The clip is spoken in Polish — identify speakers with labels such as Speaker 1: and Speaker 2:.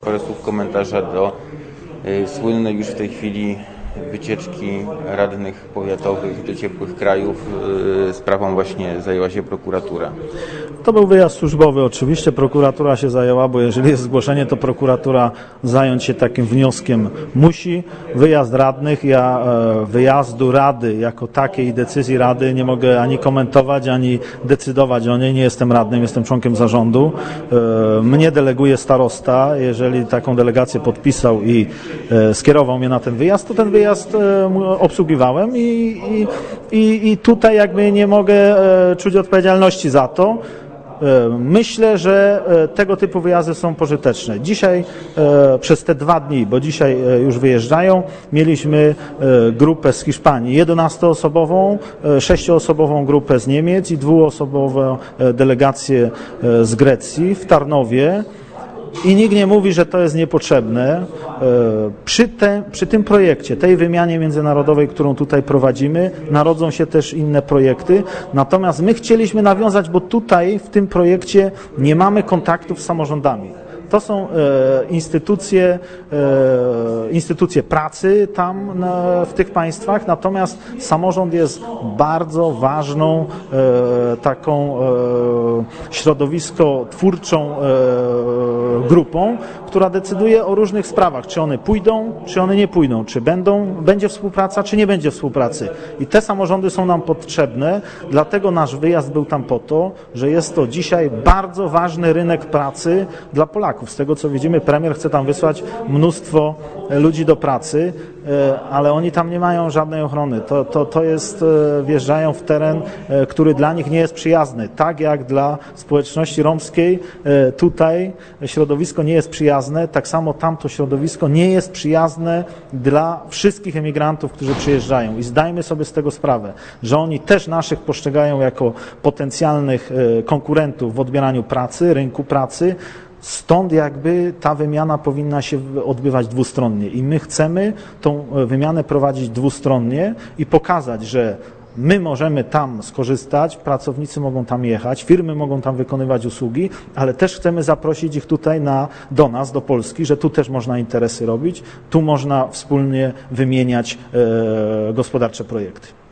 Speaker 1: parę słów komentarza do słynnej już w tej chwili wycieczki radnych powiatowych do ciepłych krajów. Sprawą właśnie zajęła się prokuratura.
Speaker 2: To był wyjazd służbowy, oczywiście prokuratura się zajęła, bo jeżeli jest zgłoszenie, to prokuratura zająć się takim wnioskiem musi. Wyjazd radnych, ja wyjazdu rady jako takiej decyzji rady nie mogę ani komentować, ani decydować o niej. Nie jestem radnym, jestem członkiem zarządu. Mnie deleguje starosta. Jeżeli taką delegację podpisał i skierował mnie na ten wyjazd, to ten wyjazd obsługiwałem i tutaj jakby nie mogę czuć odpowiedzialności za to. Myślę, że tego typu wyjazdy są pożyteczne. Dzisiaj przez te 2 dni, bo dzisiaj już wyjeżdżają, mieliśmy grupę z Hiszpanii 11-osobową, 6-osobową grupę z Niemiec i 2-osobową delegację z Grecji w Tarnowie. I nikt nie mówi, że to jest niepotrzebne. Przy tym projekcie, tej wymianie międzynarodowej, którą tutaj prowadzimy, narodzą się też inne projekty. Natomiast my chcieliśmy nawiązać, bo w tym projekcie nie mamy kontaktów z samorządami. To są instytucje pracy tam w tych państwach, natomiast samorząd jest bardzo ważną taką środowisko-twórczą grupą, która decyduje o różnych sprawach, czy one pójdą, czy one nie pójdą, czy będzie współpraca, czy nie będzie współpracy. I te samorządy są nam potrzebne, dlatego nasz wyjazd był tam po to, że jest to dzisiaj bardzo ważny rynek pracy dla Polaków. Z tego co widzimy, premier chce tam wysłać mnóstwo ludzi do pracy, ale oni tam nie mają żadnej ochrony. To jest, wjeżdżają w teren, który dla nich nie jest przyjazny. Tak jak dla społeczności romskiej tutaj środowisko nie jest przyjazne, tak samo tamto środowisko nie jest przyjazne dla wszystkich emigrantów, którzy przyjeżdżają. I zdajmy sobie z tego sprawę, że oni też naszych postrzegają jako potencjalnych konkurentów w odbieraniu pracy, rynku pracy. Stąd jakby ta wymiana powinna się odbywać dwustronnie i my chcemy tą wymianę prowadzić dwustronnie i pokazać, że my możemy tam skorzystać, pracownicy mogą tam jechać, firmy mogą tam wykonywać usługi, ale też chcemy zaprosić ich tutaj do nas, do Polski, że tu też można interesy robić, tu można wspólnie wymieniać gospodarcze projekty.